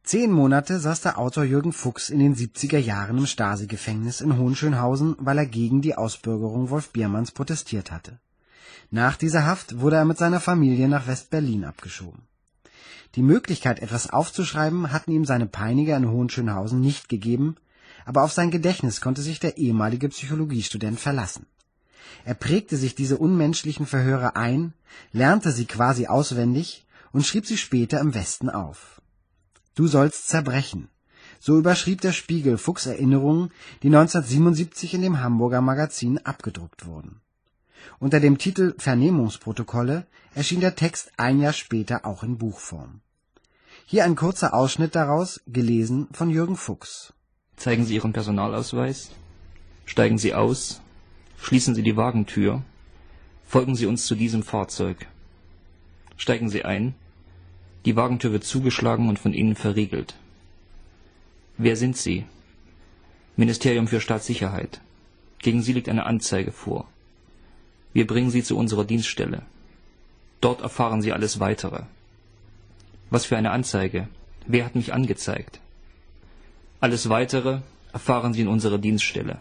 10 Monate saß der Autor Jürgen Fuchs in den 70er Jahren im Stasi-Gefängnis in Hohenschönhausen, weil er gegen die Ausbürgerung Wolf Biermanns protestiert hatte. Nach dieser Haft wurde er mit seiner Familie nach West-Berlin abgeschoben. Die Möglichkeit, etwas aufzuschreiben, hatten ihm seine Peiniger in Hohenschönhausen nicht gegeben, aber auf sein Gedächtnis konnte sich der ehemalige Psychologiestudent verlassen. Er prägte sich diese unmenschlichen Verhöre ein, lernte sie quasi auswendig und schrieb sie später im Westen auf. »Du sollst zerbrechen«, so überschrieb der Spiegel Fuchs' Erinnerungen, die 1977 in dem Hamburger Magazin abgedruckt wurden. Unter dem Titel »Vernehmungsprotokolle« erschien der Text ein Jahr später auch in Buchform. Hier ein kurzer Ausschnitt daraus, gelesen von Jürgen Fuchs. Zeigen Sie Ihren Personalausweis, steigen Sie aus, schließen Sie die Wagentür, folgen Sie uns zu diesem Fahrzeug. Steigen Sie ein, die Wagentür wird zugeschlagen und von innen verriegelt. Wer sind Sie? Ministerium für Staatssicherheit. Gegen Sie liegt eine Anzeige vor. Wir bringen Sie zu unserer Dienststelle. Dort erfahren Sie alles Weitere. Was für eine Anzeige? Wer hat mich angezeigt? Alles Weitere erfahren Sie in unserer Dienststelle.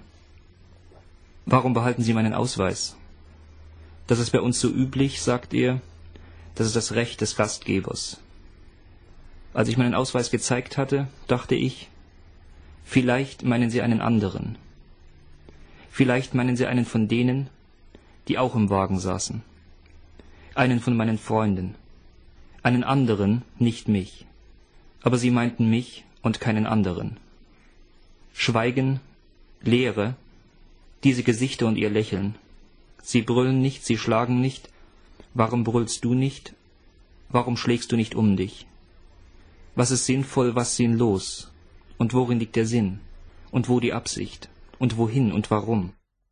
Warum behalten Sie meinen Ausweis? Das ist bei uns so üblich, sagt er. Das ist das Recht des Gastgebers. Als ich meinen Ausweis gezeigt hatte, dachte ich, vielleicht meinen Sie einen anderen. Vielleicht meinen Sie einen von denen, die auch im Wagen saßen. Einen von meinen Freunden. Einen anderen, nicht mich. Aber Sie meinten mich und keinen anderen. Schweigen, Leere, diese Gesichter und ihr Lächeln. Sie brüllen nicht, sie schlagen nicht. Warum brüllst du nicht? Warum schlägst du nicht um dich? Was ist sinnvoll, was sinnlos? Und worin liegt der Sinn? Und wo die Absicht? Und wohin und warum?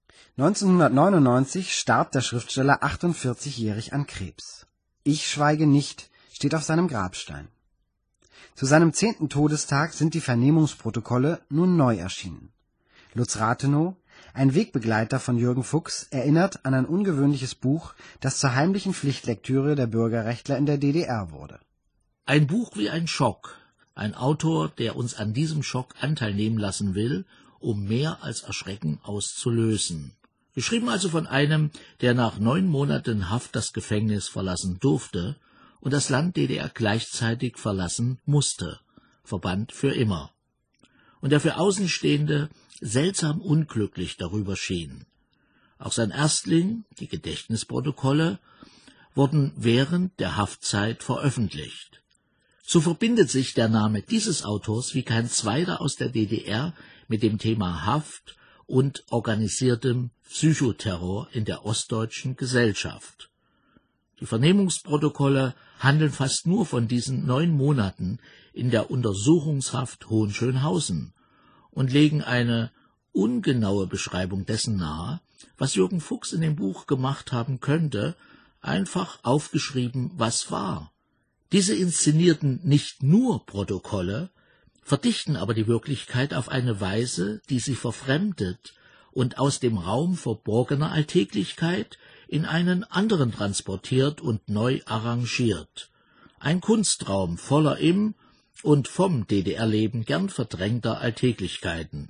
1999 starb der Schriftsteller 48-jährig an Krebs. Ich schweige nicht, steht auf seinem Grabstein. Zu seinem 10. Todestag sind die Vernehmungsprotokolle nun neu erschienen. Lutz Rathenow, ein Wegbegleiter von Jürgen Fuchs, erinnert an ein ungewöhnliches Buch, das zur heimlichen Pflichtlektüre der Bürgerrechtler in der DDR wurde. Ein Buch wie ein Schock, ein Autor, der uns an diesem Schock Anteil nehmen lassen will, um mehr als Erschrecken auszulösen. Geschrieben also von einem, der nach 9 Monaten Haft das Gefängnis verlassen durfte und das Land DDR gleichzeitig verlassen musste, verbannt für immer. Und der für Außenstehende seltsam unglücklich darüber schien. Auch sein Erstling, die Gedächtnisprotokolle, wurden während der Haftzeit veröffentlicht. So verbindet sich der Name dieses Autors wie kein zweiter aus der DDR mit dem Thema Haft und organisiertem Psychoterror in der ostdeutschen Gesellschaft. Die Vernehmungsprotokolle handeln fast nur von diesen 9 Monaten in der Untersuchungshaft Hohenschönhausen und legen eine ungenaue Beschreibung dessen nahe, was Jürgen Fuchs in dem Buch gemacht haben könnte, einfach aufgeschrieben, was war. Diese inszenierten nicht nur Protokolle, verdichten aber die Wirklichkeit auf eine Weise, die sie verfremdet und aus dem Raum verborgener Alltäglichkeit in einen anderen transportiert und neu arrangiert. Ein Kunstraum voller im und vom DDR-Leben gern verdrängter Alltäglichkeiten.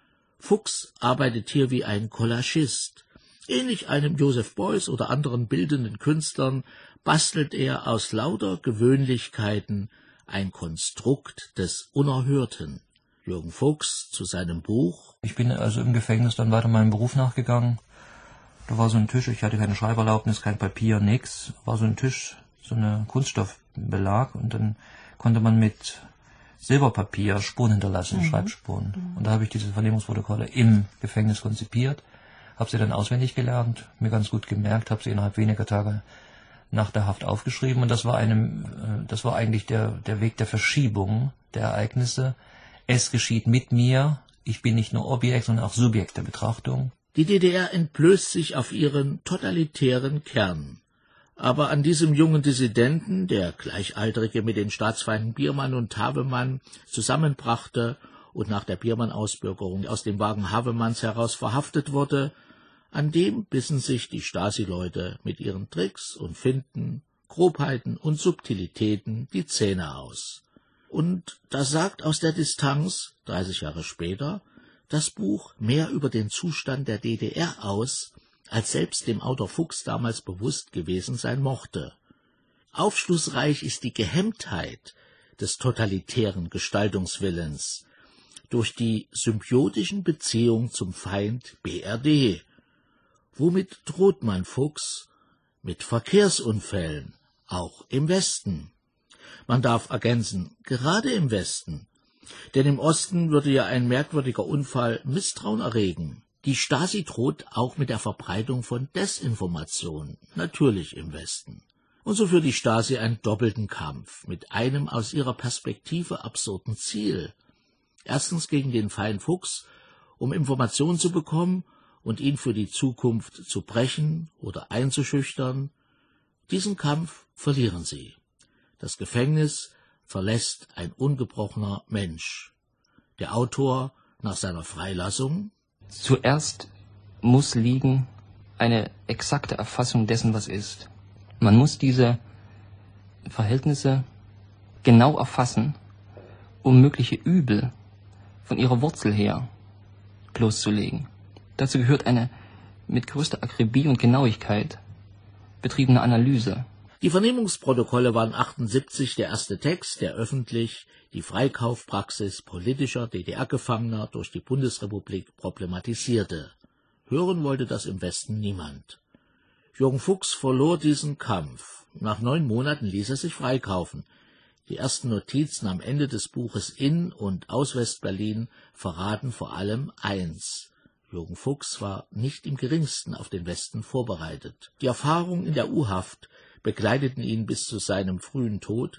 Fuchs arbeitet hier wie ein Collagist. Ähnlich einem Joseph Beuys oder anderen bildenden Künstlern bastelt er aus lauter Gewöhnlichkeiten ein Konstrukt des Unerhörten. Jürgen Fuchs zu seinem Buch. Ich bin also im Gefängnis dann weiter meinem Beruf nachgegangen. Da war so ein Tisch, ich hatte keine Schreiberlaubnis, kein Papier, nix. War so ein Tisch, so eine Kunststoffbelag und dann konnte man mit Silberpapier Spuren hinterlassen, Schreibspuren. Und da habe ich diese Vernehmungsprotokolle im Gefängnis konzipiert, habe sie dann auswendig gelernt, mir ganz gut gemerkt, habe sie innerhalb weniger Tage nach der Haft aufgeschrieben und das war eigentlich der Weg der Verschiebung der Ereignisse. Es geschieht mit mir, ich bin nicht nur Objekt, sondern auch Subjekt der Betrachtung. Die DDR entblößt sich auf ihren totalitären Kern. Aber an diesem jungen Dissidenten, der Gleichaltrige mit den Staatsfeinden Biermann und Havemann zusammenbrachte und nach der Biermann-Ausbürgerung aus dem Wagen Havemanns heraus verhaftet wurde, an dem bissen sich die Stasi-Leute mit ihren Tricks und Finten, Grobheiten und Subtilitäten die Zähne aus. Und da sagt aus der Distanz, 30 Jahre später, das Buch mehr über den Zustand der DDR aus, als selbst dem Autor Fuchs damals bewusst gewesen sein mochte. Aufschlussreich ist die Gehemmtheit des totalitären Gestaltungswillens durch die symbiotischen Beziehungen zum Feind BRD. Womit droht man Fuchs? Mit Verkehrsunfällen, auch im Westen. Man darf ergänzen, gerade im Westen, denn im Osten würde ja ein merkwürdiger Unfall Misstrauen erregen. Die Stasi droht auch mit der Verbreitung von Desinformation, natürlich im Westen. Und so führt die Stasi einen doppelten Kampf mit einem aus ihrer Perspektive absurden Ziel. Erstens gegen den Feind Fuchs, um Informationen zu bekommen und ihn für die Zukunft zu brechen oder einzuschüchtern. Diesen Kampf verlieren sie. Das Gefängnis verlässt ein ungebrochener Mensch. Der Autor nach seiner Freilassung: Zuerst muss liegen eine exakte Erfassung dessen, was ist. Man muss diese Verhältnisse genau erfassen, um mögliche Übel von ihrer Wurzel her bloßzulegen. Dazu gehört eine mit größter Akribie und Genauigkeit betriebene Analyse. Die Vernehmungsprotokolle waren 1978 der erste Text, der öffentlich die Freikaufpraxis politischer DDR-Gefangener durch die Bundesrepublik problematisierte. Hören wollte das im Westen niemand. Jürgen Fuchs verlor diesen Kampf. Nach 9 Monaten ließ er sich freikaufen. Die ersten Notizen am Ende des Buches in und aus Westberlin verraten vor allem eins: Jürgen Fuchs war nicht im geringsten auf den Westen vorbereitet. Die Erfahrungen in der U-Haft begleiteten ihn bis zu seinem frühen Tod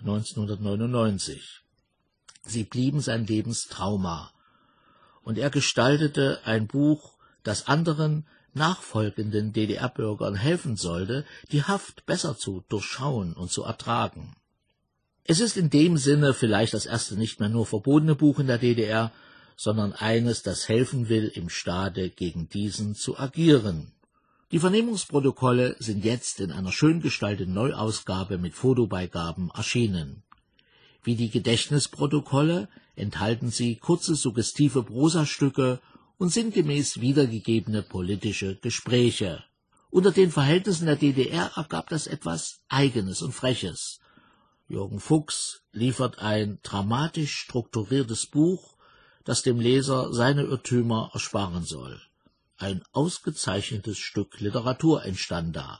1999. Sie blieben sein Lebenstrauma. Und er gestaltete ein Buch, das anderen nachfolgenden DDR-Bürgern helfen sollte, die Haft besser zu durchschauen und zu ertragen. Es ist in dem Sinne vielleicht das erste nicht mehr nur verbotene Buch in der DDR, sondern eines, das helfen will, im Staate gegen diesen zu agieren. Die Vernehmungsprotokolle sind jetzt in einer schön gestalteten Neuausgabe mit Fotobeigaben erschienen. Wie die Gedächtnisprotokolle enthalten sie kurze, suggestive Prosastücke und sinngemäß wiedergegebene politische Gespräche. Unter den Verhältnissen der DDR ergab das etwas Eigenes und Freches. Jürgen Fuchs liefert ein dramatisch strukturiertes Buch, das dem Leser seine Irrtümer ersparen soll. Ein ausgezeichnetes Stück Literatur entstand da,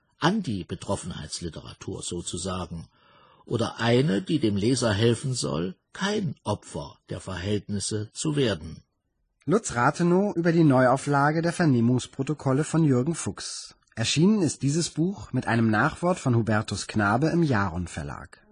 Anti-Betroffenheitsliteratur sozusagen, oder eine, die dem Leser helfen soll, kein Opfer der Verhältnisse zu werden. Lutz Rathenow über die Neuauflage der Vernehmungsprotokolle von Jürgen Fuchs. Erschienen ist dieses Buch mit einem Nachwort von Hubertus Knabe im Jaron Verlag.